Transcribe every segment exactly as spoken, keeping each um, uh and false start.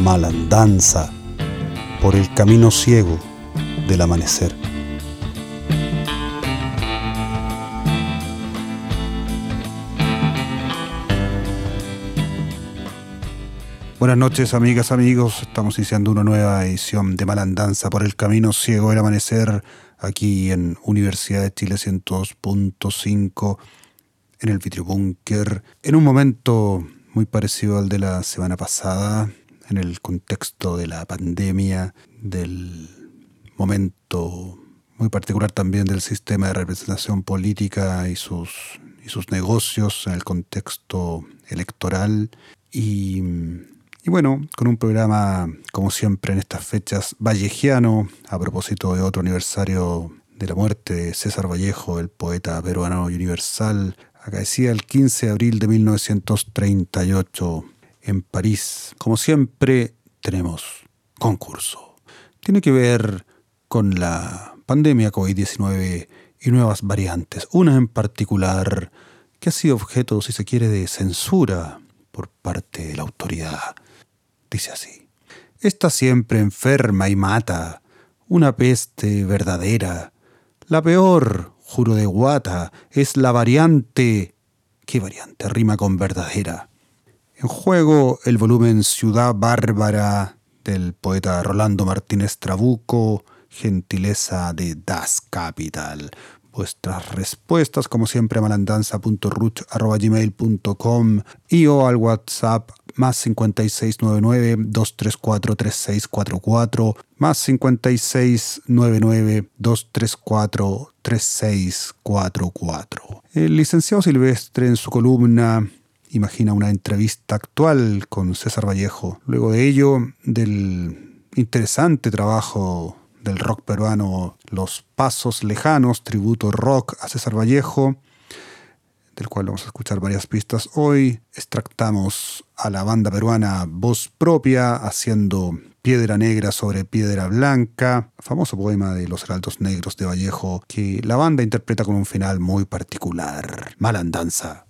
Malandanza por el camino ciego del amanecer. Buenas noches, amigas, amigos. Estamos iniciando una nueva edición de Malandanza por el camino ciego del amanecer aquí en Universidad de Chile ciento dos punto cinco en el Vitrio Búnker, en un momento muy parecido al de la semana pasada, en el contexto de la pandemia, del momento muy particular también del sistema de representación política y sus, y sus negocios en el contexto electoral. Y, y bueno, con un programa, como siempre en estas fechas, vallejiano, a propósito de otro aniversario de la muerte de César Vallejo, el poeta peruano y universal, acaecía el quince de abril de mil novecientos treinta y ocho en París. Como siempre, tenemos concurso. Tiene que ver con la pandemia COVID diecinueve y nuevas variantes. Una en particular que ha sido objeto, si se quiere, de censura por parte de la autoridad. Dice así: esta siempre enferma y mata, una peste verdadera. La peor, juro de guata, es la variante... ¿Qué variante? Rima con verdadera. En juego el volumen Ciudad Bárbara del poeta Rolando Martínez Trabuco, gentileza de Das Capital. Vuestras respuestas, como siempre, a malandanza punto ruch arroba gmail punto com y o al WhatsApp más cincuenta y seis noventa y nueve, doscientos treinta y cuatro, treinta y seis cuarenta y cuatro, más cincuenta y seis noventa y nueve, doscientos treinta y cuatro, treinta y seis cuarenta y cuatro. El licenciado Silvestre, en su columna, imagina una entrevista actual con César Vallejo. Luego de ello, del interesante trabajo del rock peruano Los Pasos Lejanos, tributo rock a César Vallejo, del cual vamos a escuchar varias pistas hoy. Extractamos a la banda peruana Voz Propia haciendo Piedra Negra sobre Piedra Blanca, famoso poema de los Heraldos Negros de Vallejo, que la banda interpreta con un final muy particular. Malandanza.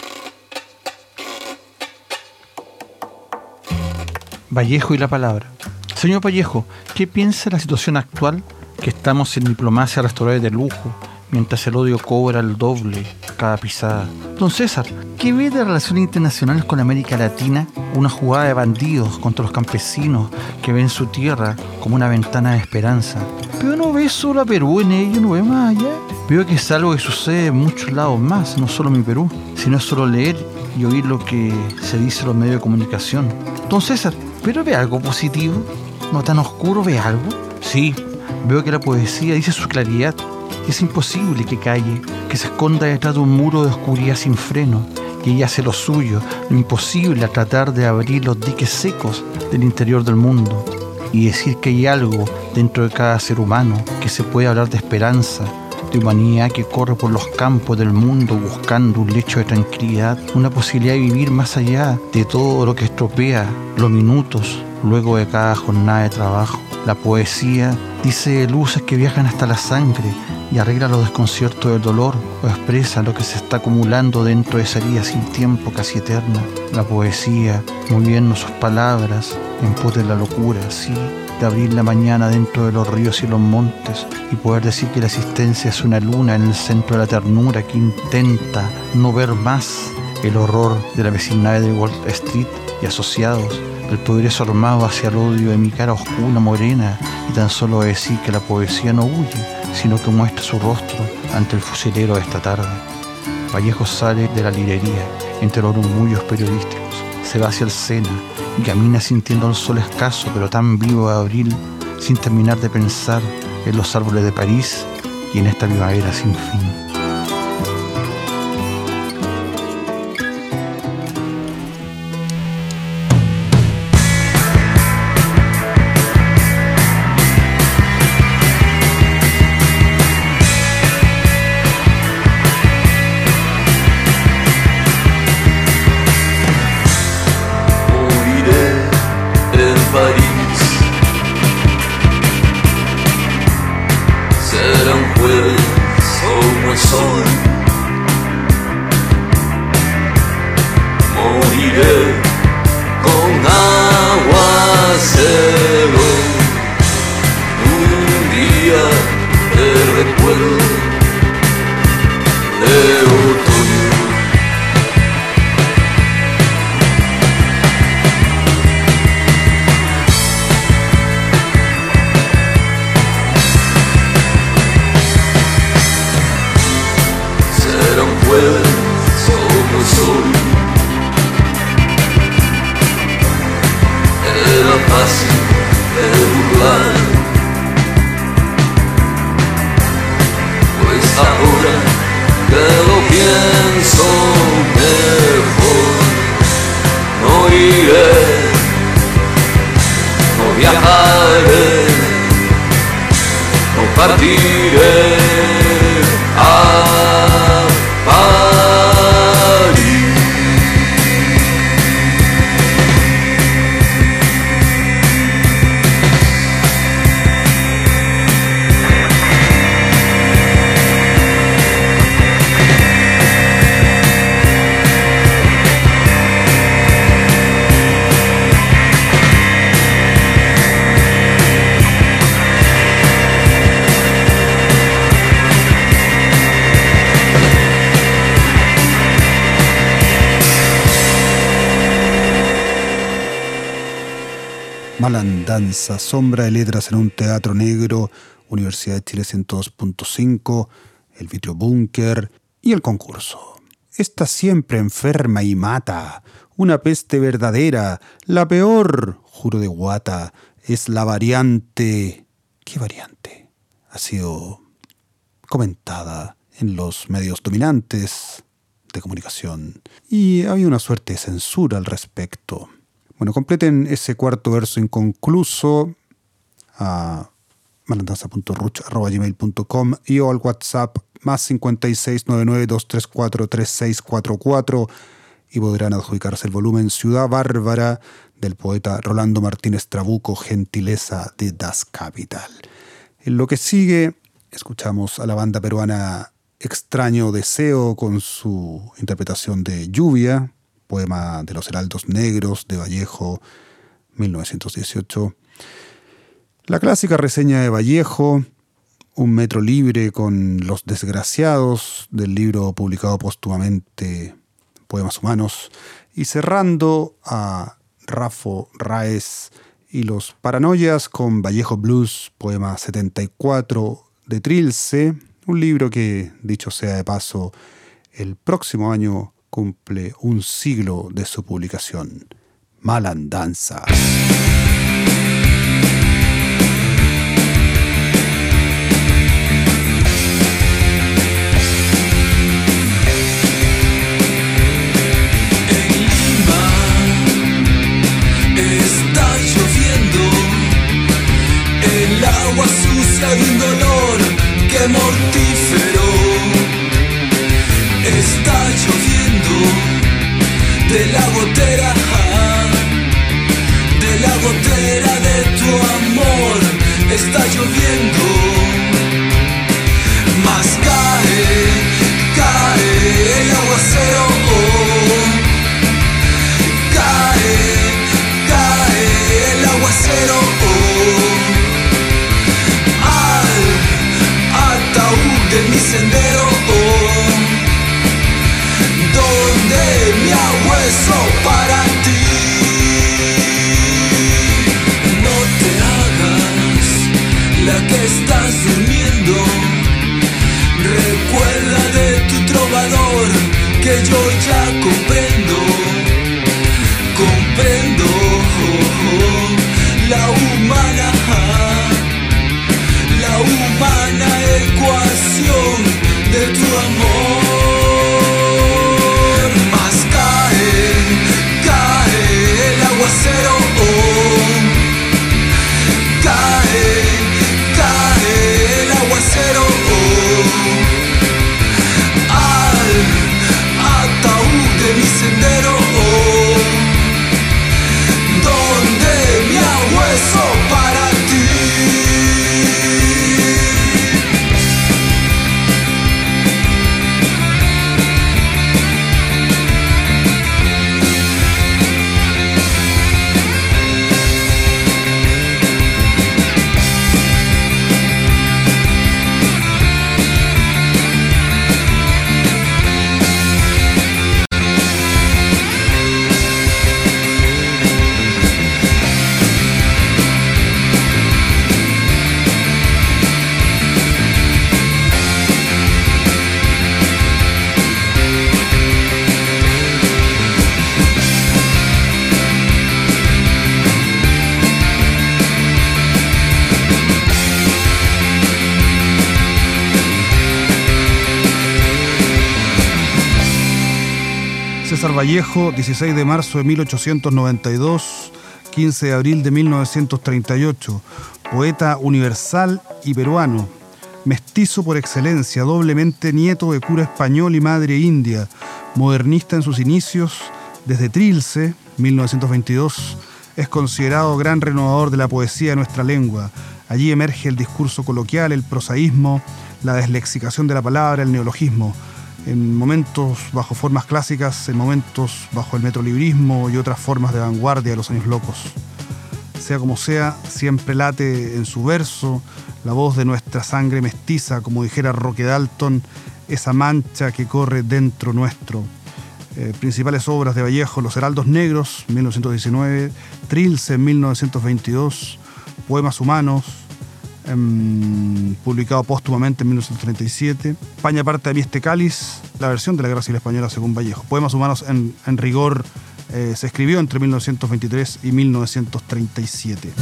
Vallejo y la palabra. Señor Vallejo, ¿qué piensa de la situación actual? Que estamos en diplomacia restaurada de lujo, mientras el odio cobra el doble cada pisada. Don César, ¿qué ve de relaciones internacionales con América Latina? Una jugada de bandidos contra los campesinos que ven su tierra como una ventana de esperanza. Pero no ve solo a Perú en ello, no ve más allá. Veo que es algo que sucede en muchos lados más, no solo en mi Perú, sino solo leer y oír lo que se dice en los medios de comunicación. Don César, ¿pero ve algo positivo? ¿No tan oscuro ve algo? Sí, veo que la poesía dice su claridad. Es imposible que calle, que se esconda detrás de un muro de oscuridad sin freno, y ella hace lo suyo, lo imposible a tratar de abrir los diques secos del interior del mundo, y decir que hay algo dentro de cada ser humano, que se puede hablar de esperanza, de humanidad que corre por los campos del mundo buscando un lecho de tranquilidad, una posibilidad de vivir más allá de todo lo que estropea los minutos luego de cada jornada de trabajo. La poesía dice luces que viajan hasta la sangre y arregla los desconciertos del dolor o expresa lo que se está acumulando dentro de esa herida sin tiempo casi eterna. La poesía, moviendo sus palabras en pos de la locura, sí, de abrir la mañana dentro de los ríos y los montes y poder decir que la existencia es una luna en el centro de la ternura que intenta no ver más el horror de la vecindad de Wall Street y asociados, el progreso armado hacia el odio de mi cara oscura, morena, y tan solo decir que la poesía no huye, sino que muestra su rostro ante el fusilero de esta tarde. Vallejo sale de la librería entre los murmullos periodísticos, se va hacia el Sena y camina sintiendo el sol escaso pero tan vivo de abril, sin terminar de pensar en los árboles de París y en esta primavera sin fin. Moriré con agua recuerdo de otoño. Será un jueves como sol, era fácil de burlar, pues ahora que lo pienso mejor, no iré, no viajaré, no partiré a París. Malandanza, sombra de letras en un teatro negro, Universidad de Chile ciento dos punto cinco, el Vitrio Búnker y el concurso. Está siempre enferma y mata, una peste verdadera, la peor, juro de guata, es la variante... ¿Qué variante? Ha sido comentada en los medios dominantes de comunicación y había una suerte de censura al respecto. Bueno, completen ese cuarto verso inconcluso a malandanza punto ruch arroba gmail punto com y o al WhatsApp más cincuenta y seis noventa y nueve, doscientos treinta y cuatro, treinta y seis cuarenta y cuatro y podrán adjudicarse el volumen Ciudad Bárbara del poeta Rolando Martínez Trabuco, gentileza de Das Kapital. En lo que sigue, escuchamos a la banda peruana Extraño Deseo con su interpretación de Lluvia, poema de los Heraldos Negros de Vallejo, mil novecientos dieciocho. La clásica reseña de Vallejo, Un metro libre con Los Desgraciados, del libro publicado póstumamente Poemas Humanos. Y cerrando a Rafo Raez y Los Paranoias con Vallejo Blues, poema setenta y cuatro de Trilce, un libro que, dicho sea de paso, el próximo año cumple un siglo de su publicación. Malandanza. En Lima está lloviendo, el agua sucia de un dolor que mortífero. Está lloviendo de la gotera, de la gotera de tu amor. Está lloviendo, mas cae, cae el aguacero. Cae, cae el aguacero al ataúd de mi sendero, donde mi abueso para ti. César Vallejo, dieciséis de marzo de mil ochocientos noventa y dos, quince de abril de mil novecientos treinta y ocho, poeta universal y peruano, mestizo por excelencia, doblemente nieto de cura español y madre india, modernista en sus inicios, desde Trilce, mil novecientos veintidós, es considerado gran renovador de la poesía de nuestra lengua. Allí emerge el discurso coloquial, el prosaísmo, la deslexicación de la palabra, el neologismo. En momentos bajo formas clásicas, en momentos bajo el metrolibrismo y otras formas de vanguardia de los años locos. Sea como sea, siempre late en su verso la voz de nuestra sangre mestiza, como dijera Roque Dalton, esa mancha que corre dentro nuestro. Eh, principales obras de Vallejo: Los Heraldos Negros, mil novecientos diecinueve, Trilce, mil novecientos veintidós, Poemas Humanos, eh, publicado póstumamente en mil novecientos treinta y siete, España parte de mí este cáliz, la versión de la Guerra Civil Española según Vallejo. Poemas Humanos en, en rigor eh, se escribió entre mil novecientos veintitrés y mil novecientos treinta y siete.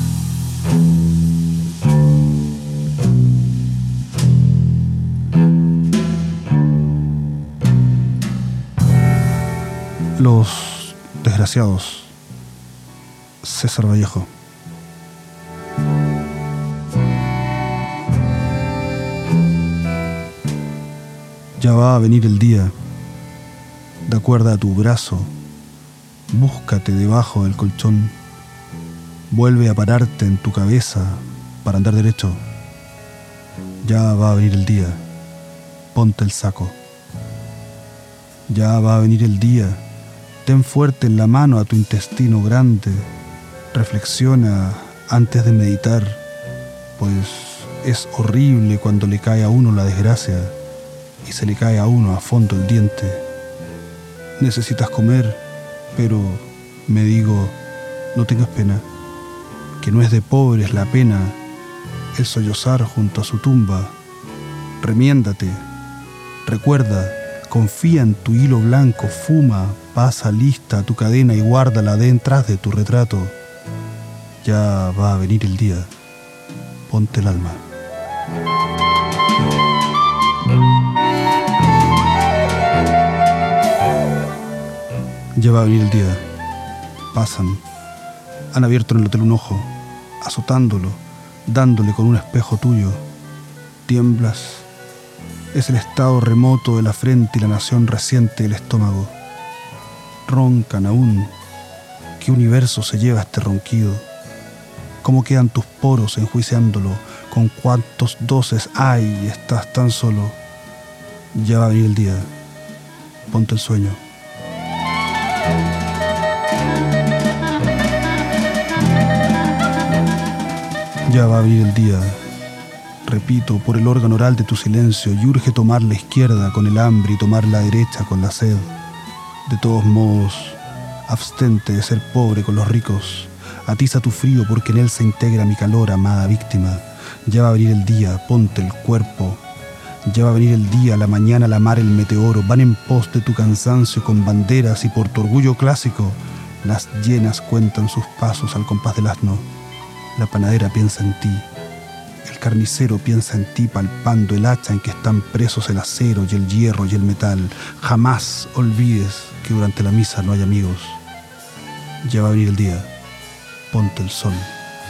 Los desgraciados. César Vallejo. Ya va a venir el día. Da cuerda a tu brazo. Búscate debajo del colchón. Vuelve a pararte en tu cabeza para andar derecho. Ya va a venir el día. Ponte el saco. Ya va a venir el día. Ten fuerte en la mano a tu intestino grande. Reflexiona antes de meditar, pues es horrible cuando le cae a uno la desgracia y se le cae a uno a fondo el diente. Necesitas comer, pero me digo, no tengas pena, que no es de pobres la pena el sollozar junto a su tumba. Remiéndate, recuerda, confía en tu hilo blanco, fuma, pasa lista a tu cadena y guárdala detrás de tu retrato. Ya va a venir el día. Ponte el alma. Ya va a venir el día. Pasan. Han abierto en el hotel un ojo, azotándolo, dándole con un espejo tuyo. Tiemblas. Es el estado remoto de la frente y la nación reciente del estómago. Roncan aún. ¿Qué universo se lleva este ronquido? ¿Cómo quedan tus poros enjuiciándolo? ¿Con cuántos doces hay y estás tan solo? Ya va a venir el día. Ponte el sueño. Ya va a venir el día. Repito, por el órgano oral de tu silencio, y urge tomar la izquierda con el hambre y tomar la derecha con la sed. De todos modos, abstente de ser pobre con los ricos. Atiza tu frío porque en él se integra mi calor, amada víctima. Ya va a venir el día, ponte el cuerpo. Ya va a venir el día, la mañana, la mar, el meteoro. Van en pos de tu cansancio con banderas y por tu orgullo clásico. Las llenas cuentan sus pasos al compás del asno. La panadera piensa en ti. El carnicero piensa en ti palpando el hacha en que están presos el acero y el hierro y el metal. Jamás olvides que durante la misa no hay amigos. Ya va a venir el día. Ponte el sol.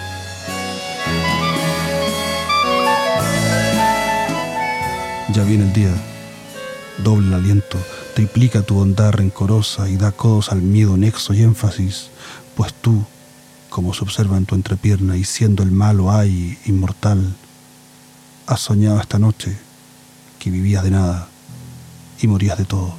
Ya viene el día. Doble el aliento, triplica tu bondad rencorosa y da codos al miedo, nexo y énfasis, pues tú, como se observa en tu entrepierna y siendo el malo ay inmortal, has soñado esta noche que vivías de nada y morías de todo.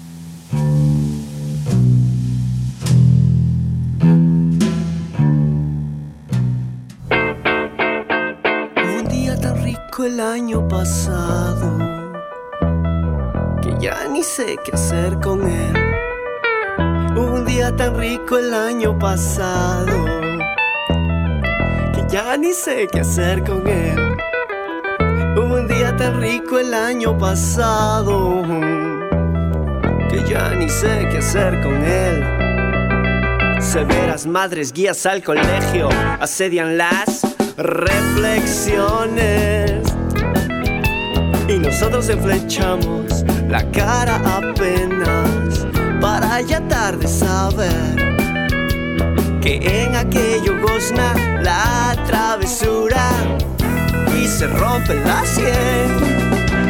Un día tan rico el año pasado que ya ni sé qué hacer con él. Hubo un día tan rico el año pasado que ya ni sé qué hacer con él. Hubo un día tan rico el año pasado que ya ni sé qué hacer con él. Severas madres guías al colegio asedian las reflexiones y nosotros enflechamos la cara apenas para ya tarde saber que en aquello gozna la travesura y se rompe la sien.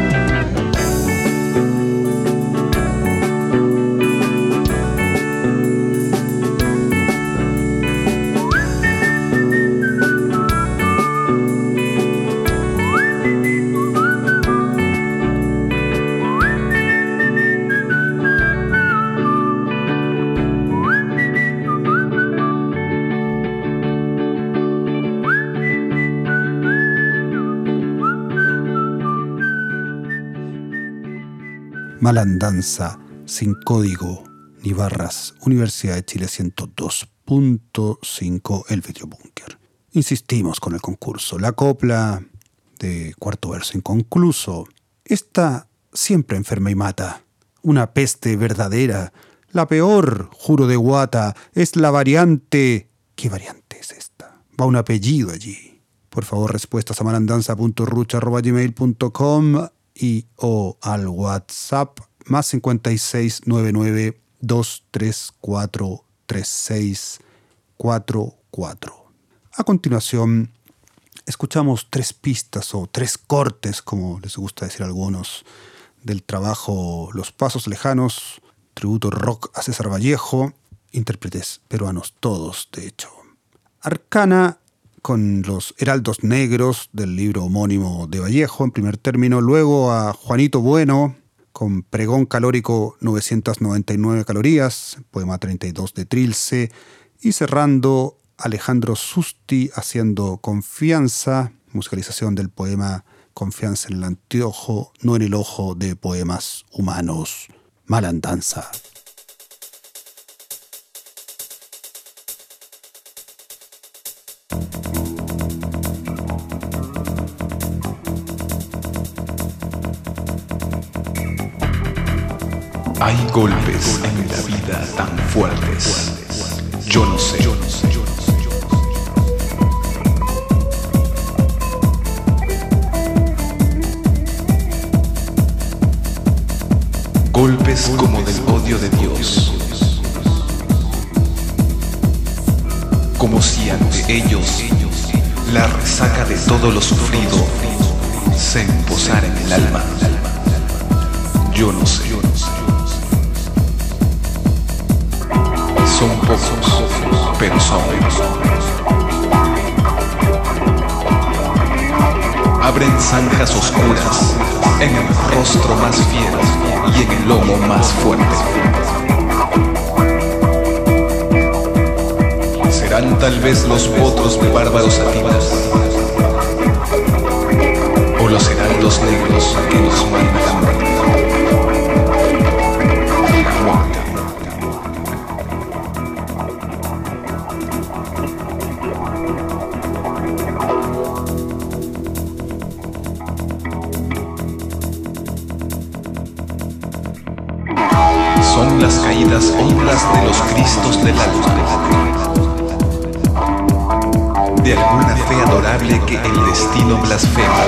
Malandanza, sin código ni barras, Universidad de Chile ciento dos punto cinco, El Vidrio Búnker. Insistimos con el concurso. La copla de cuarto verso inconcluso. Esta siempre enferma y mata. Una peste verdadera. La peor, juro de guata, es la variante. ¿Qué variante es esta? Va un apellido allí. Por favor, respuestas a malandanza punto rucha arroba gmail punto com y o al WhatsApp más cincuenta y seis noventa y nueve, doscientos treinta y cuatro, treinta y seis cuarenta y cuatro. A continuación, escuchamos tres pistas o tres cortes, como les gusta decir a algunos, del trabajo Los Pasos Lejanos, tributo rock a César Vallejo, intérpretes peruanos todos, de hecho. Arcana, con los Heraldos Negros del libro homónimo de Vallejo, en primer término. Luego a Juanito Bueno, con Pregón Calórico novecientas noventa y nueve calorías, poema treinta y dos de Trilce. Y cerrando, Alejandro Susti haciendo Confianza, musicalización del poema Confianza en el anteojo, no en el ojo, de Poemas Humanos. Malandanza. Hay golpes en la vida tan fuertes. Yo no sé. Golpes como del odio de Dios. Como si ante ellos la resaca de todo lo sufrido se imposara en el alma. Yo no sé. Son pocos, pero son. Abren zanjas oscuras en el rostro más fiero y en el lomo más fuerte. Serán tal vez los potros de bárbaros atinas, o los heraldos negros que nos mandan la muerte. Son las caídas hondas de los Cristos del alma, de alguna fe adorable que el destino blasfema.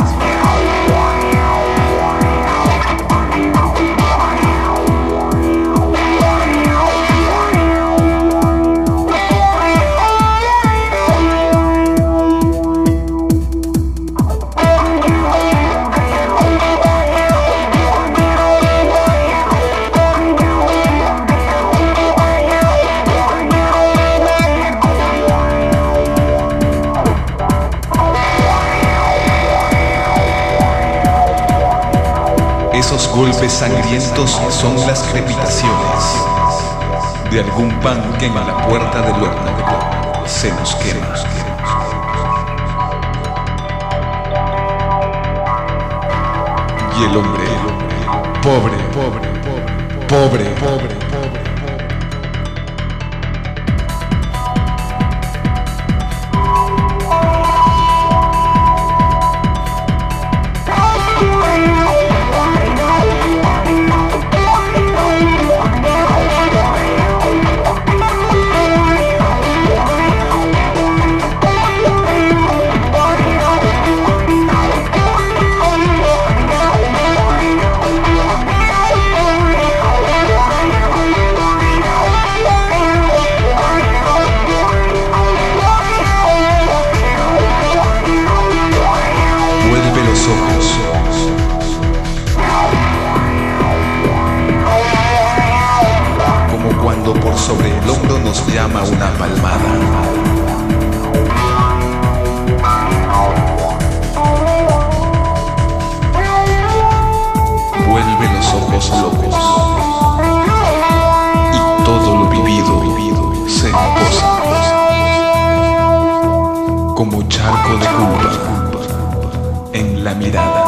Esos golpes sangrientos son las crepitaciones de algún pan que en la puerta del horno se nos quema. Y el hombre, pobre, pobre, pobre, pobre, pobre, pobre. nos llama una palmada. Vuelve los ojos locos y todo lo vivido se posa como charco de culpa en la mirada.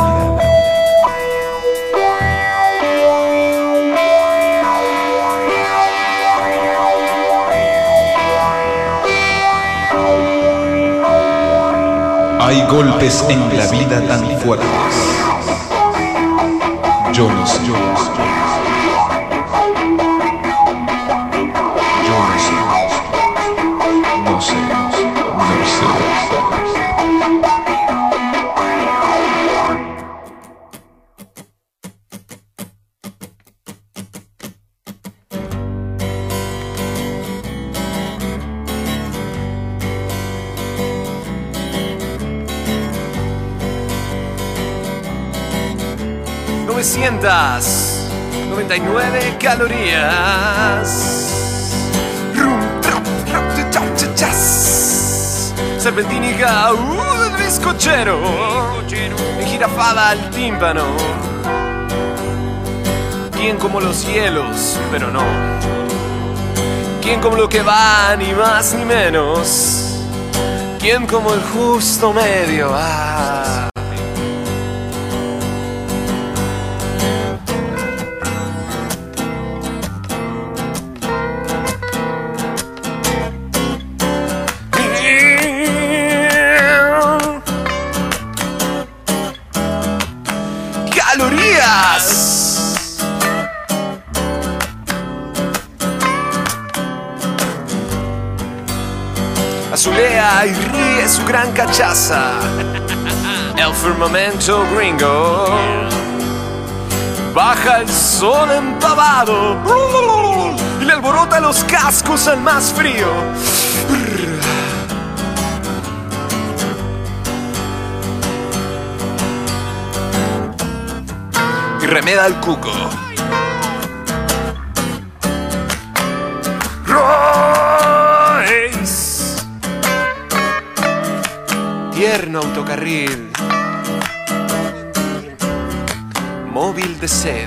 Hay golpes en la vida tan fuertes. Yo no sé. Yo no sé. Yo no sé. No sé. No sé. novecientas noventa y nueve calorías. Rum, trum, trum, trum, trum, chas. Serpentínica, uh, del bizcochero. Enjirafada al tímpano. Quien como los hielos, pero no. Quien como lo que va, ni más ni menos. Quien como el justo medio. Ah. Azulea y ríe su gran cachaza. El firmamento gringo. Baja el sol empavado y le alborota los cascos al más frío. Y remeda el cuco. Tierno autocarril, móvil de sed,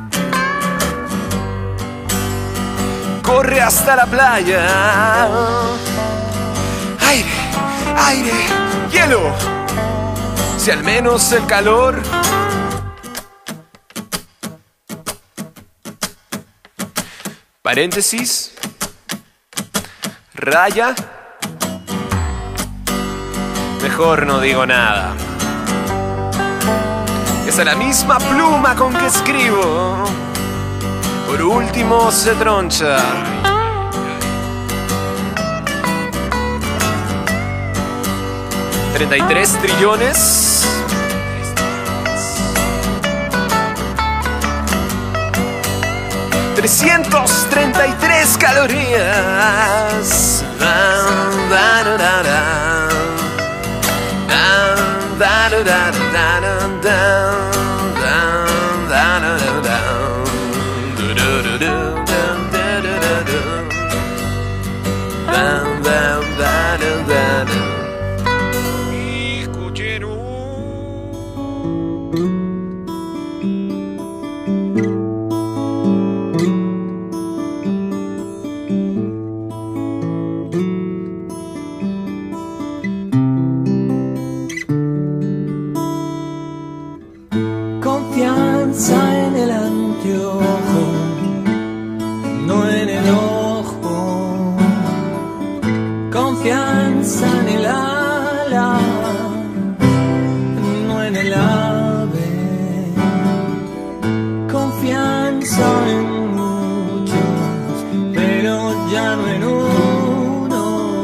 corre hasta la playa. Aire, aire, hielo, si al menos el calor. Paréntesis, raya. Mejor no digo nada. Es a la misma pluma con que escribo. Por último se troncha. Treinta y tres trillones. Trescientos treinta y tres calorías. Da, da, da, da, da. Da da da da da da da da da da Confianza en el anteojo, no en el ojo. Confianza en el ala, no en el ave. Confianza en muchos, pero ya no en uno.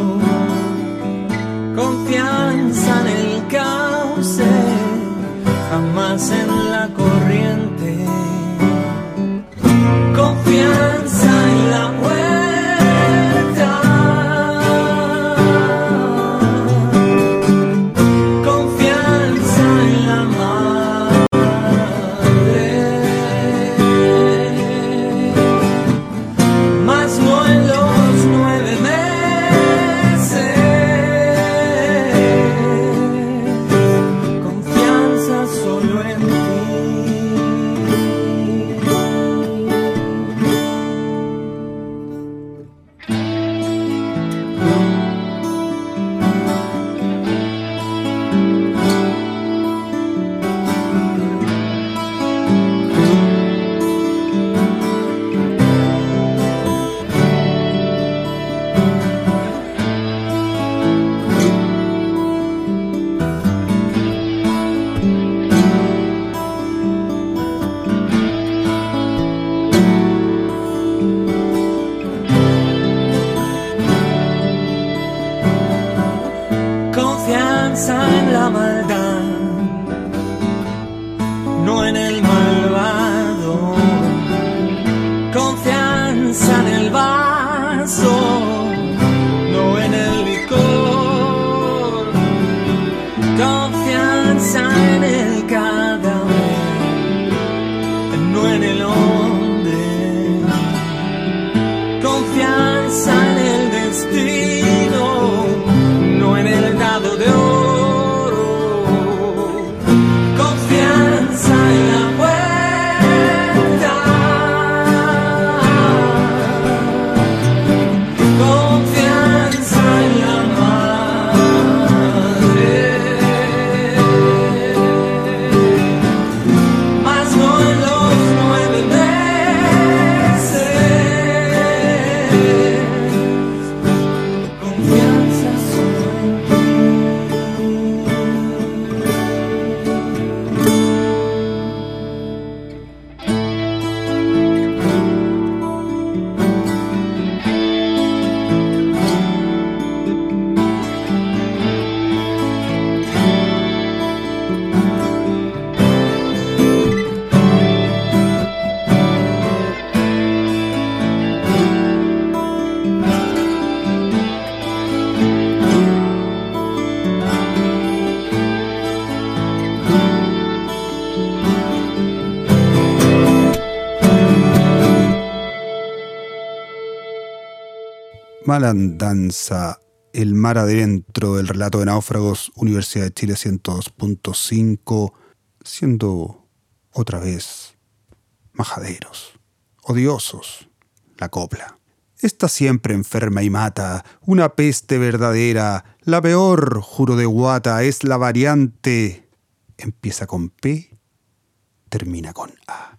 Confianza en el cauce, jamás en la corriente. Confianza en la vuelta. Confianza en la madre, mas no en los nueve solo en ti. Confianza en la maldad, no en el malvado. Confianza en el vaso, no en el licor. Confianza en el cadáver, no en el hombre. Confianza en el destino, no en el dado de oro. Confianza en la puerta, confianza en la madre, mas no en los nueve meses. Confianza solo en Malandanza, el mar adentro del relato de náufragos, Universidad de Chile ciento dos punto cinco, siendo otra vez majaderos, odiosos, la copla. Está siempre enferma y mata, una peste verdadera, la peor, juro de guata, es la variante. Empieza con P, termina con A.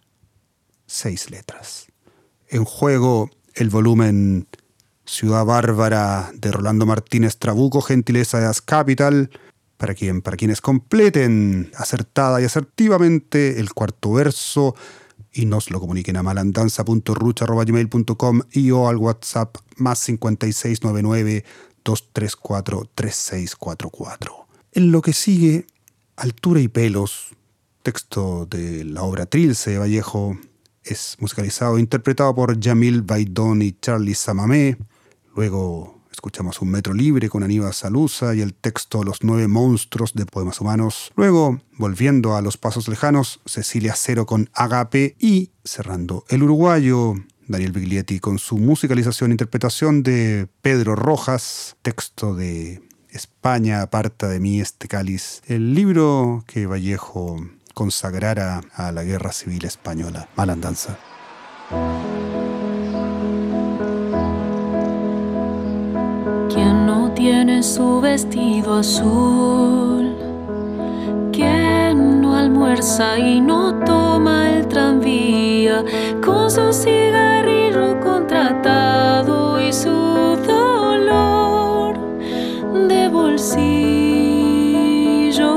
Seis letras. En juego, el volumen Ciudad Bárbara de Rolando Martínez Trabuco, gentileza de As Capital, para, quien, para quienes completen acertada y asertivamente el cuarto verso y nos lo comuniquen a malandanza punto ruch arroba gmail punto com y o al WhatsApp más cincuenta y seis noventa y nueve, doscientos treinta y cuatro, treinta y seis cuarenta y cuatro. En lo que sigue, Altura y pelos, texto de la obra Trilce de Vallejo, es musicalizado e interpretado por Yamil Baidón y Charlie Samamé. Luego escuchamos Un metro libre con Aníbal Salusa y el texto Los nueve monstruos de Poemas Humanos. Luego, volviendo a Los pasos lejanos, Cecilia Cero con Agape. Y cerrando, el uruguayo Daniel Biglietti con su musicalización e interpretación de Pedro Rojas, texto de España aparta de mí este cáliz, el libro que Vallejo consagrara a la Guerra Civil Española. Malandanza. Quien no tiene su vestido azul, quien no almuerza y no toma el tranvía, con su cigarrillo contratado y su dolor de bolsillo.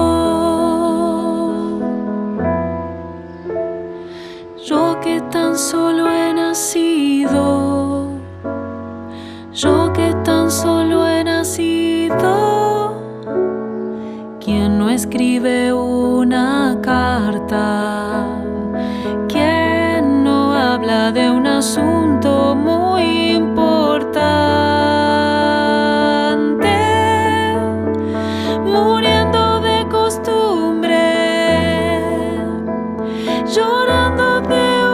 Yo que tan solo he nacido, yo que tan solo he nacido, quien no escribe una carta, quien no habla de un asunto muy importante, muriendo de costumbre, llorando de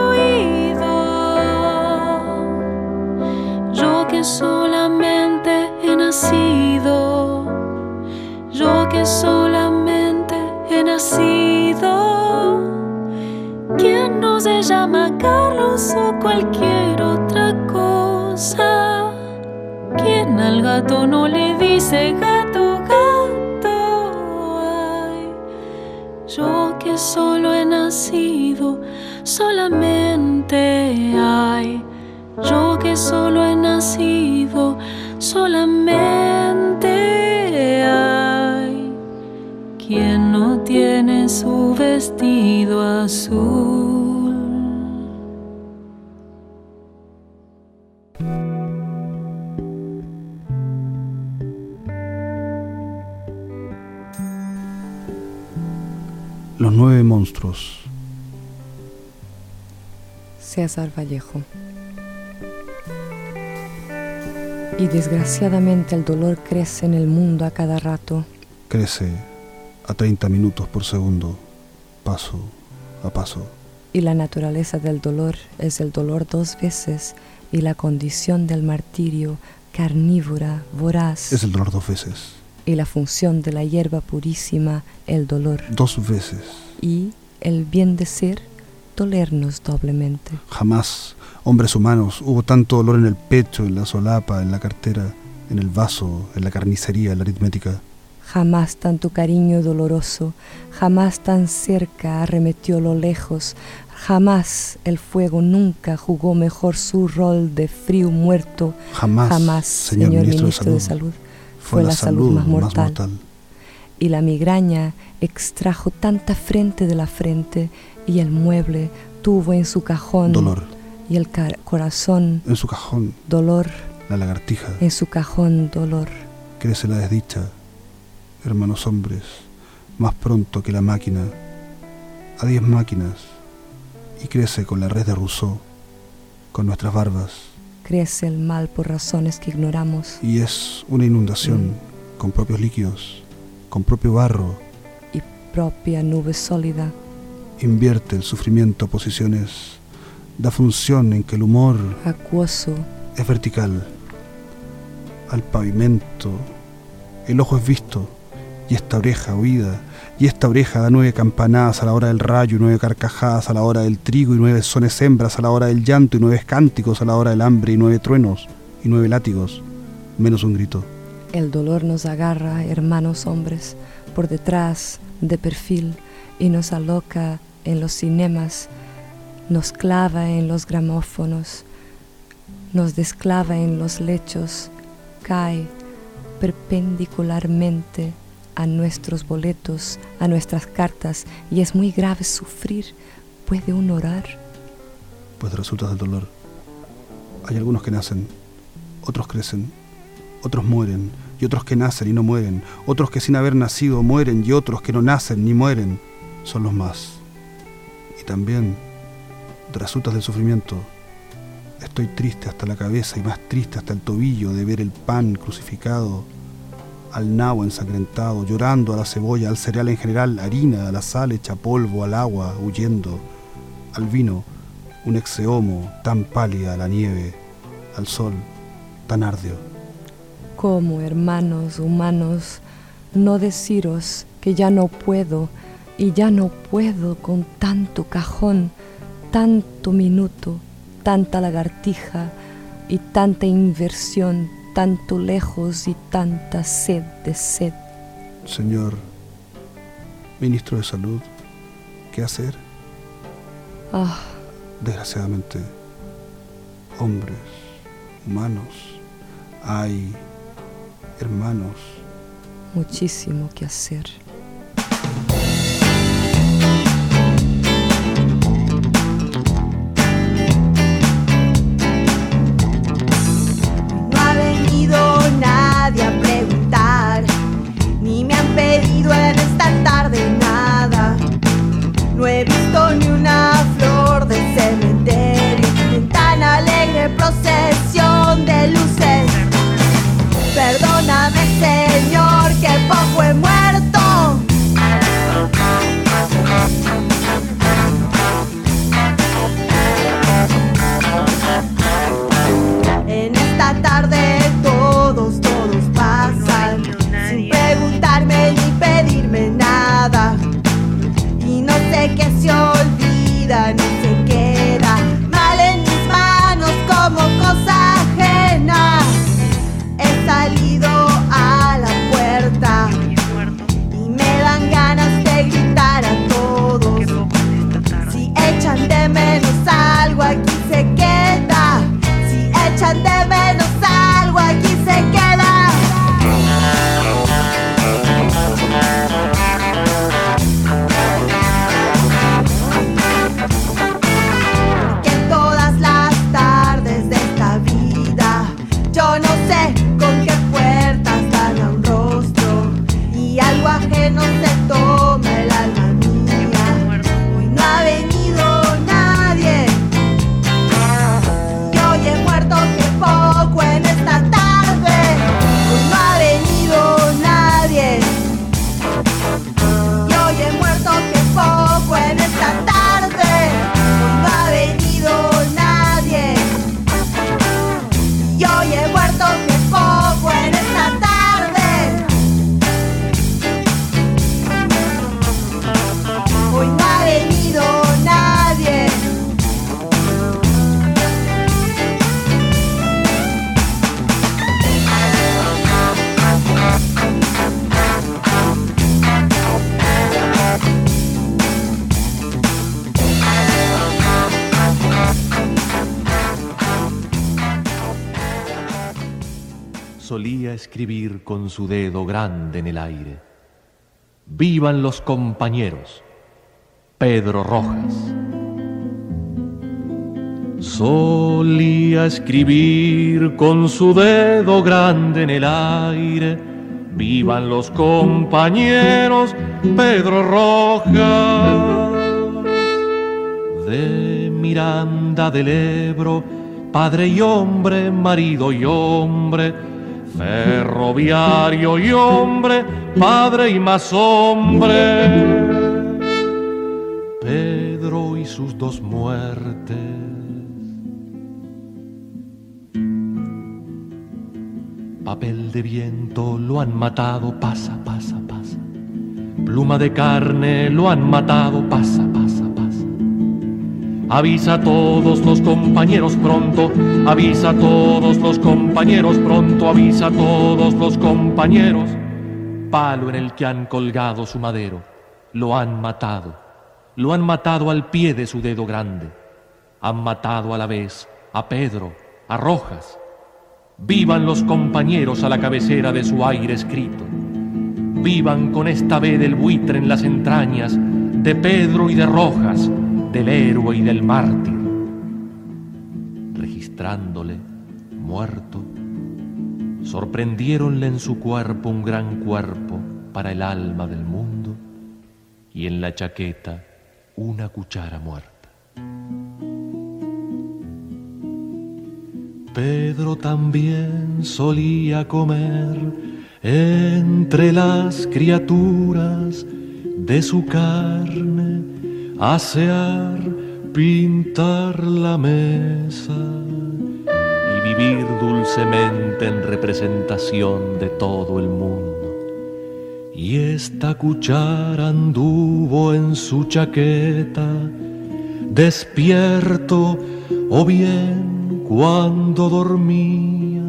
oído, yo que solamente he nacido, yo que solamente he nacido. nacido. ¿Quién no se llama Carlos o cualquier otra cosa? ¿Quién al gato no le dice gato, gato? Ay, yo que solo he nacido, solamente hay. Yo que solo he nacido, solamente hay. Quien no tiene su vestido azul. Los nueve monstruos. César Vallejo. Y desgraciadamente el dolor crece en el mundo a cada rato. Crece a treinta minutos por segundo, paso a paso. Y la naturaleza del dolor es el dolor dos veces, y la condición del martirio, carnívora, voraz. Es el dolor dos veces. Y la función de la hierba purísima, el dolor. Dos veces. Y el bien de ser, dolernos doblemente. Jamás, hombres humanos, hubo tanto dolor en el pecho, en la solapa, en la cartera, en el vaso, en la carnicería, en la aritmética. Jamás tanto cariño doloroso, jamás tan cerca arremetió lo lejos, jamás el fuego nunca jugó mejor su rol de frío muerto. Jamás, jamás señor, señor ministro, ministro de Salud, de salud fue la salud, salud más, mortal. más mortal. Y la migraña extrajo tanta frente de la frente, y el mueble tuvo en su cajón dolor. Y el ca- corazón en su cajón dolor. La lagartija en su cajón dolor. Crece la desdicha, hermanos hombres, más pronto que la máquina, a diez máquinas, y crece con la red de Rousseau, con nuestras barbas. Crece el mal por razones que ignoramos. Y es una inundación, mm. con propios líquidos, con propio barro. Y propia nube sólida. Invierte el sufrimiento a posiciones, da función en que el humor acuoso es vertical. Al pavimento, el ojo es visto, y esta oreja oída, y esta oreja da nueve campanadas a la hora del rayo, y nueve carcajadas a la hora del trigo, y nueve sones hembras a la hora del llanto, y nueve cánticos a la hora del hambre, y nueve truenos, y nueve látigos, menos un grito. El dolor nos agarra, hermanos hombres, por detrás, de perfil, y nos aloca en los cinemas, nos clava en los gramófonos, nos desclava en los lechos, cae perpendicularmente a nuestros boletos, a nuestras cartas, y es muy grave sufrir. ¿Puede uno orar? Pues resulta del dolor. Hay algunos que nacen, otros crecen, otros mueren, y otros que nacen y no mueren, otros que sin haber nacido mueren, y otros que no nacen ni mueren. Son los más. Y también, de resultas del sufrimiento, estoy triste hasta la cabeza y más triste hasta el tobillo de ver el pan crucificado, al nabo ensangrentado, llorando a la cebolla, al cereal en general, harina, a la sal hecha polvo, al agua, huyendo, al vino, un exeomo tan pálida, a la nieve, al sol, tan ardio. ¿Cómo, hermanos humanos, no deciros que ya no puedo, y ya no puedo con tanto cajón, tanto minuto, tanta lagartija y tanta inversión, tanto lejos y tanta sed de sed? Señor ministro de Salud, ¿qué hacer? Ah. Desgraciadamente, hombres, humanos, hay hermanos. Muchísimo que hacer. Nadie a preguntar, ni me han pedido en esta tarde nada. No he visto ni una flor del cementerio, ni tan alegre procesión de luces. Perdóname, Señor, que poco he muerto. En esta tarde todos, todos pasan sin preguntarme ni pedirme nada. Y Sé que se olvida, no se queda mal en mis manos como cosa ajena. He salido a la puerta y me dan ganas de gritar a todos. Si echan de menos algo, aquí se queda. Si echan de menos algo, aquí se queda. Que todas las tardes de esta vida, yo no sé con qué puertas dan a un rostro y algo ajeno se toma el alma mía. Hoy no ha venido nadie y hoy he muerto que poco en esta tarde. Hoy no ha venido nadie y hoy he muerto que poco en esta tarde. Hoy no ha venido nadie y hoy he muerto que poco en esta tarde. Hoy no ha venido nadie. Solía escribir con su dedo grande en el aire: ¡Vivan los compañeros! Pedro Rojas. Solía escribir con su dedo grande en el aire: ¡Vivan los compañeros! Pedro Rojas. De Miranda del Ebro, padre y hombre, marido y hombre, ferroviario y hombre, padre y más hombre. Pedro y sus dos muertes. Papel de viento lo han matado, pasa, pasa, pasa. Pluma de carne lo han matado, pasa, pasa, pasa. Avisa a todos los compañeros pronto, avisa a todos los compañeros pronto, avisa a todos los compañeros. Palo en el que han colgado su madero, lo han matado, lo han matado al pie de su dedo grande. Han matado a la vez a Pedro, a Rojas. Vivan los compañeros a la cabecera de su aire escrito. Vivan con esta B del buitre en las entrañas, de Pedro y de Rojas, del héroe y del mártir. Registrándole, muerto, sorprendiéronle en su cuerpo un gran cuerpo para el alma del mundo y en la chaqueta una cuchara muerta. Pedro también solía comer entre las criaturas de su carne, asear, pintar la mesa y vivir dulcemente en representación de todo el mundo. Y esta cuchara anduvo en su chaqueta, despierto o bien cuando dormía,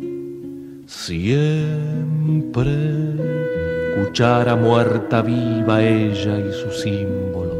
siempre cuchara muerta viva ella y sus símbolos.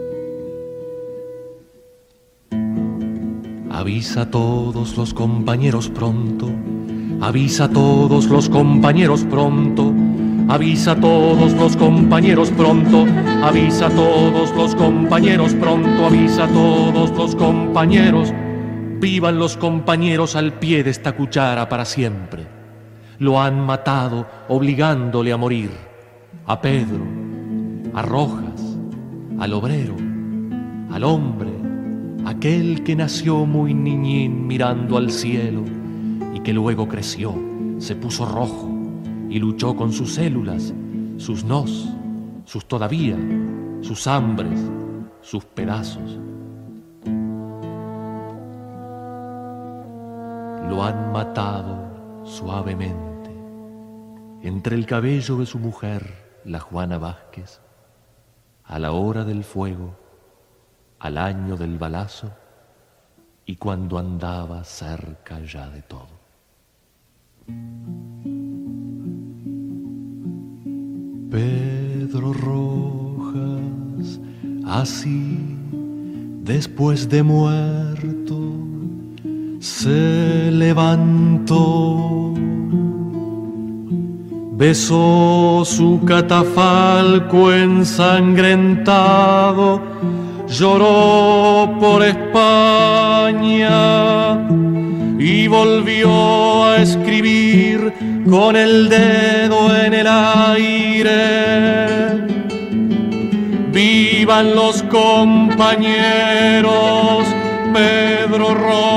Avisa a todos los compañeros pronto, avisa a todos los compañeros pronto, avisa a todos los compañeros pronto, avisa a todos los compañeros pronto, avisa a todos los compañeros. Vivan los compañeros al pie de esta cuchara para siempre. Lo han matado obligándole a morir. A Pedro, a Rojas, al obrero, al hombre, aquel que nació muy niñín mirando al cielo y que luego creció, se puso rojo y luchó con sus células, sus nos, sus todavía, sus hambres, sus pedazos. Lo han matado suavemente entre el cabello de su mujer, la Juana Vázquez, a la hora del fuego, al año del balazo y cuando andaba cerca ya de todo. Pedro Rojas, así después de muerto, se levantó, besó su catafalco ensangrentado, lloró por España y volvió a escribir con el dedo en el aire. ¡Vivan los compañeros! Pedro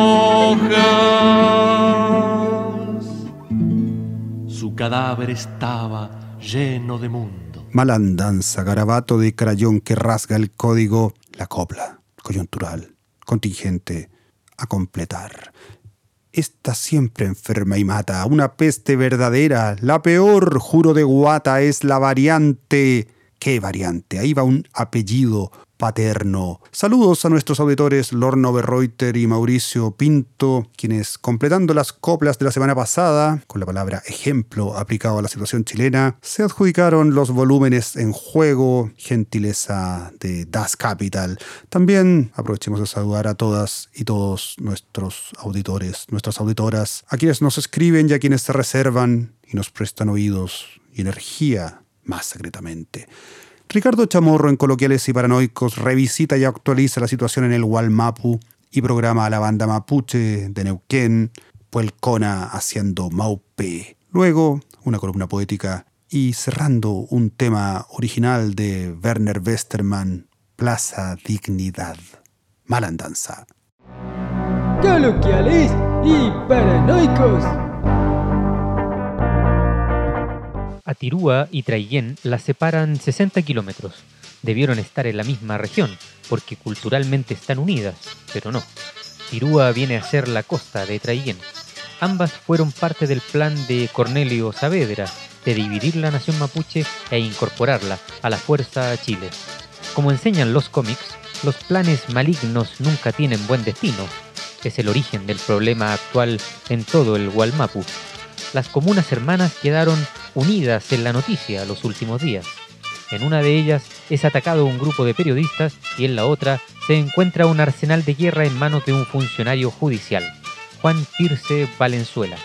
Rojas. Su cadáver estaba lleno de mundo. Malandanza, garabato de crayón que rasga el código, la copla, coyuntural, contingente, a completar. Esta siempre enferma y mata, una peste verdadera, la peor, juro de guata, es la variante. ¿Qué variante? Ahí va un apellido paterno. Saludos a nuestros auditores Lorna Berreuter y Mauricio Pinto, quienes, completando las coplas de la semana pasada, con la palabra ejemplo aplicado a la situación chilena, se adjudicaron los volúmenes en juego, gentileza de Das Capital. También aprovechemos de saludar a todas y todos nuestros auditores, nuestras auditoras, a quienes nos escriben y a quienes se reservan y nos prestan oídos y energía más secretamente. Ricardo Chamorro, en Coloquiales y Paranoicos, revisita y actualiza la situación en el Wallmapu y programa a la banda mapuche de Neuquén, Puelcona haciendo Maupe. Luego, una columna poética y cerrando un tema original de Werner Westermann, Plaza Dignidad. Malandanza. Coloquiales y Paranoicos. A Tirúa y Traillén las separan sesenta kilómetros. Debieron estar en la misma región, porque culturalmente están unidas, pero no. Tirúa viene a ser la costa de Traillén. Ambas fueron parte del plan de Cornelio Saavedra de dividir la nación mapuche e incorporarla a la fuerza a Chile. Como enseñan los cómics, los planes malignos nunca tienen buen destino. Es el origen del problema actual en todo el Wallmapu. Las comunas hermanas quedaron unidas en la noticia los últimos días. En una de ellas es atacado un grupo de periodistas y en la otra se encuentra un arsenal de guerra en manos de un funcionario judicial, Juan Tirse Valenzuela.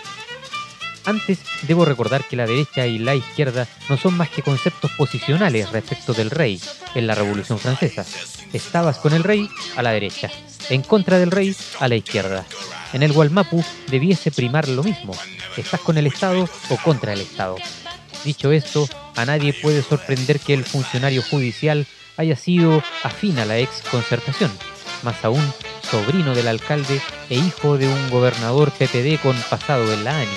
Antes, debo recordar que la derecha y la izquierda no son más que conceptos posicionales respecto del rey en la Revolución Francesa. Estabas con el rey a la derecha, en contra del rey a la izquierda. En el Wallmapu debiese primar lo mismo. ¿Estás con el Estado o contra el Estado? Dicho esto, a nadie puede sorprender que el funcionario judicial haya sido afín a la ex Concertación, más aún sobrino del alcalde e hijo de un gobernador P P D con pasado en la A N I.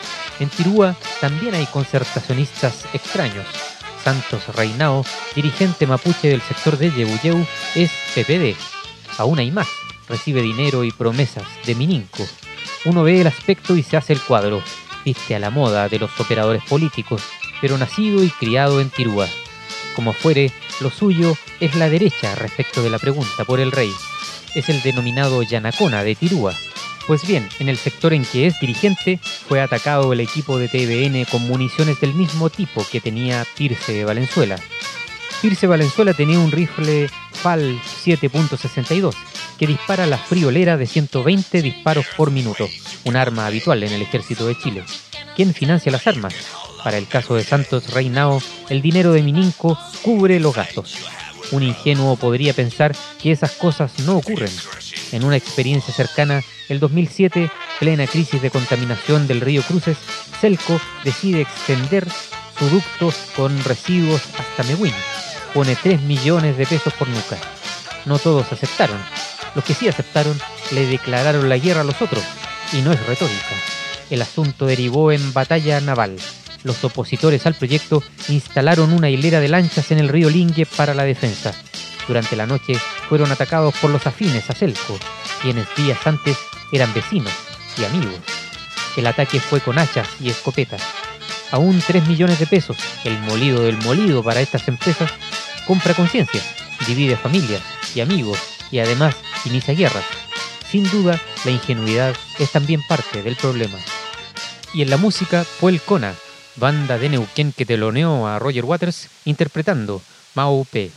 En Tirúa también hay concertacionistas extraños. Santos Reinao, dirigente mapuche del sector de Yehuyeu, es P P D. Aún hay más. Recibe dinero y promesas de Mininco. Uno ve el aspecto y se hace el cuadro. Viste a la moda de los operadores políticos, pero nacido y criado en Tirúa. Como fuere, lo suyo es la derecha respecto de la pregunta por el rey. Es el denominado Yanacona de Tirúa. Pues bien, en el sector en que es dirigente, fue atacado el equipo de T V N con municiones del mismo tipo que tenía Tirse Valenzuela. Tirse Valenzuela tenía un rifle F A L siete punto sesenta y dos que dispara la friolera de ciento veinte disparos por minuto, un arma habitual en el ejército de Chile. ¿Quién financia las armas? Para el caso de Santos Reinao, el dinero de Mininco cubre los gastos. Un ingenuo podría pensar que esas cosas no ocurren. En una experiencia cercana, el dos mil siete, plena crisis de contaminación del río Cruces, Celco decide extender su ducto con residuos hasta Mehuín. Pone tres millones de pesos por nuca. No todos aceptaron. Los que sí aceptaron le declararon la guerra a los otros. Y no es retórica. El asunto derivó en batalla naval. Los opositores al proyecto instalaron una hilera de lanchas en el río Lingue para la defensa. Durante la noche fueron atacados por los afines a Celco, quienes días antes eran vecinos y amigos. El ataque fue con hachas y escopetas. Aún tres millones de pesos, el molido del molido para estas empresas, compra conciencia, divide familias y amigos y además inicia guerras. Sin duda, la ingenuidad es también parte del problema. Y en la música, Puel Kona, banda de Neuquén que teloneó a Roger Waters interpretando Mau P.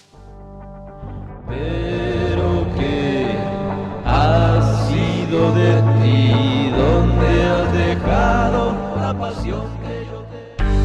Pero ¿qué ha sido de ti? ¿Dónde has dejado la pasión que yo te...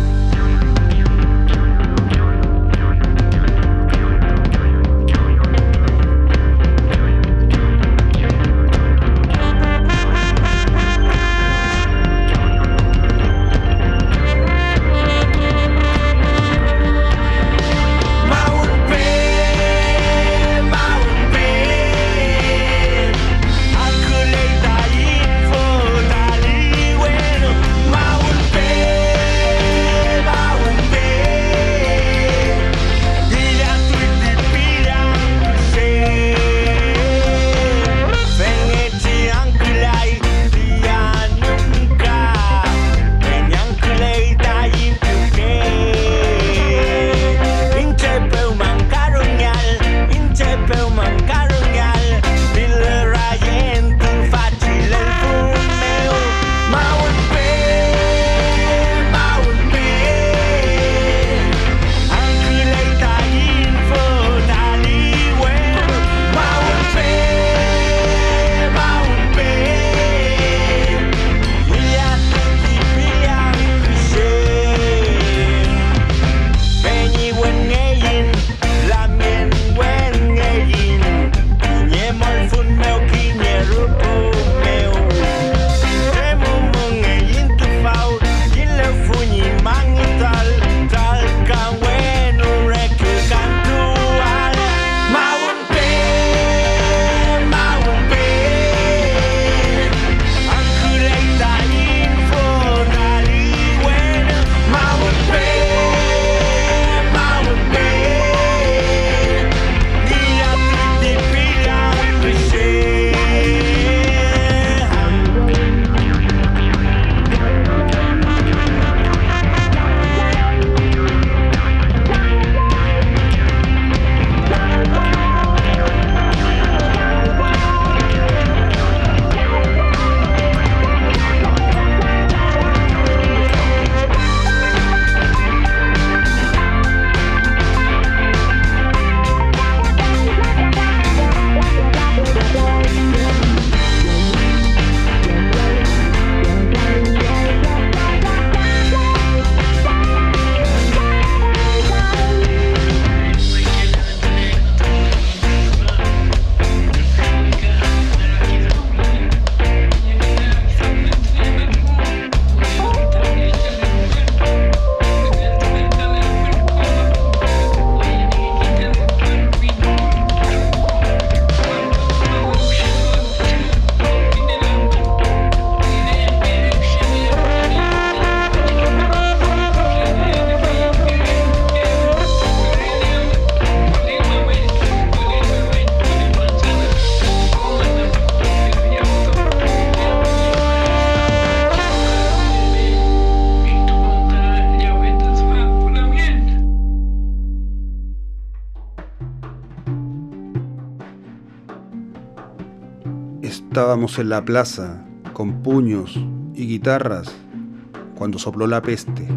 Estábamos en la plaza, con puños y guitarras, cuando sopló la peste,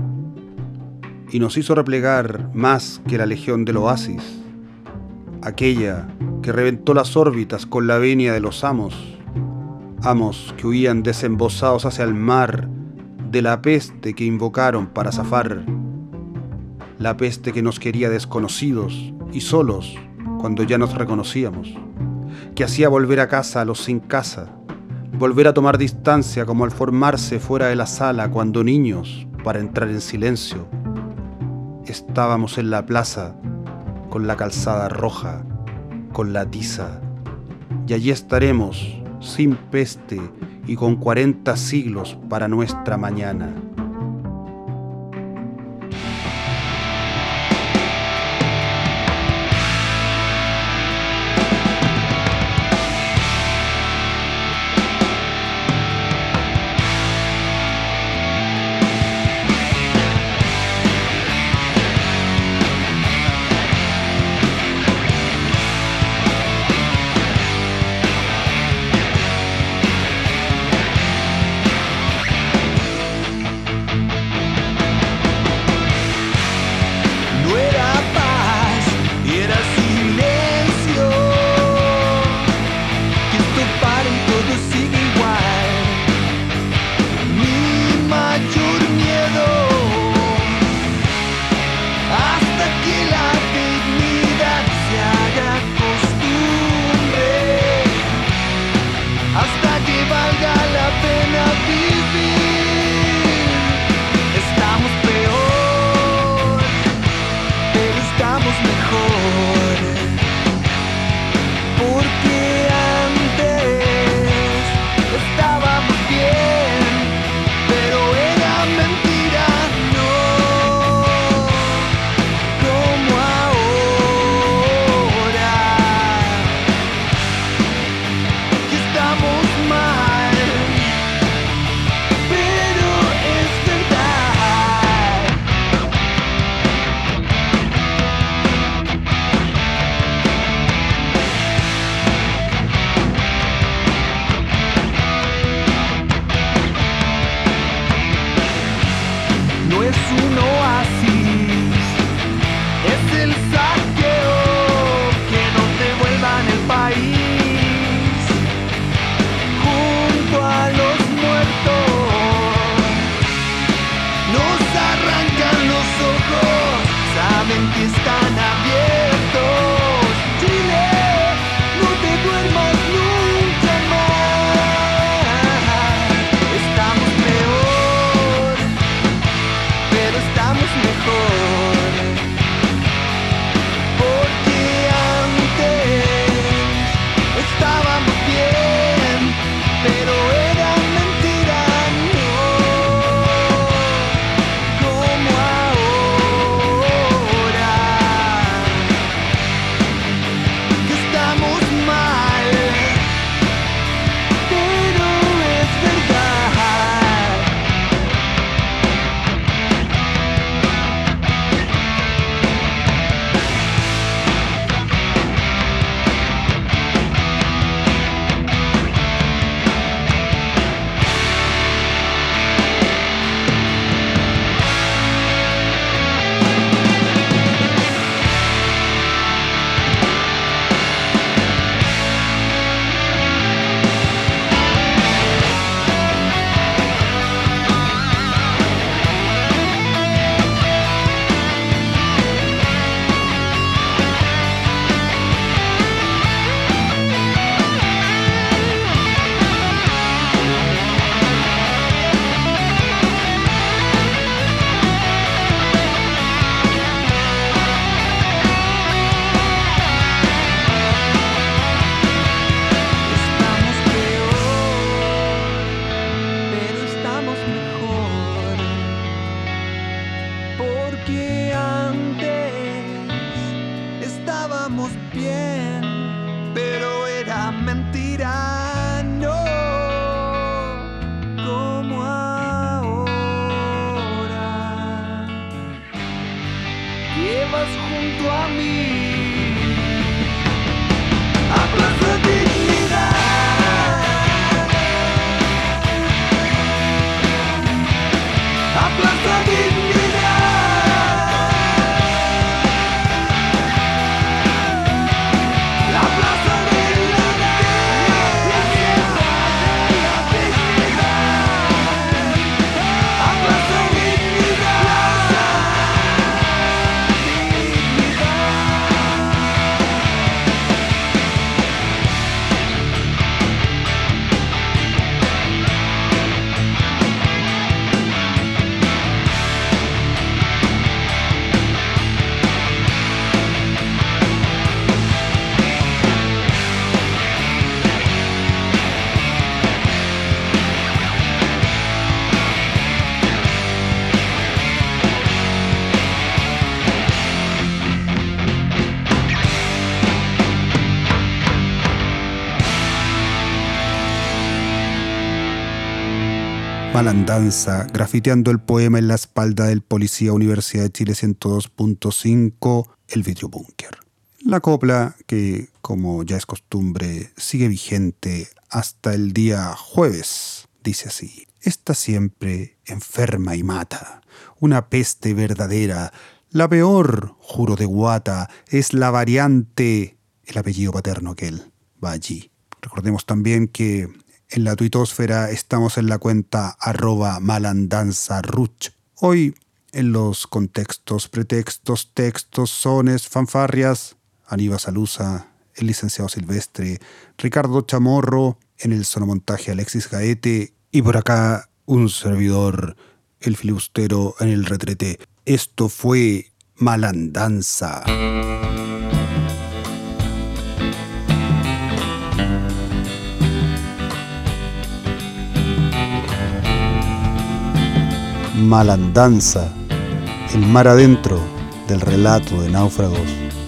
y nos hizo replegar más que la legión del oasis, aquella que reventó las órbitas con la venia de los amos, amos que huían desembosados hacia el mar de la peste que invocaron para zafar, la peste que nos quería desconocidos y solos cuando ya nos reconocíamos, que hacía volver a casa a los sin casa, volver a tomar distancia como al formarse fuera de la sala cuando niños, para entrar en silencio. Estábamos en la plaza, con la calzada roja, con la tiza, y allí estaremos, sin peste y con cuarenta siglos para nuestra mañana. mentira, no como ahora que vas junto a mí a Plaza Dignidad, a Plaza Dignidad. Malandanza, grafiteando el poema en la espalda del policía Universidad de Chile ciento dos punto cinco, El Vidrio Búnker. La copla, que como ya es costumbre, sigue vigente hasta el día jueves, dice así: está siempre enferma y mata, una peste verdadera, la peor, juro de guata, es la variante, el apellido paterno aquel, va allí. Recordemos también que en la tuitosfera estamos en la cuenta arroba malandanzaruch. Hoy, en los contextos, pretextos, textos, sones, fanfarrias, Aníbal Salusa, el licenciado Silvestre, Ricardo Chamorro, en el sonomontaje Alexis Gaete, y por acá un servidor, el filibustero en el retrete. Esto fue Malandanza. Malandanza, el mar adentro del relato de náufragos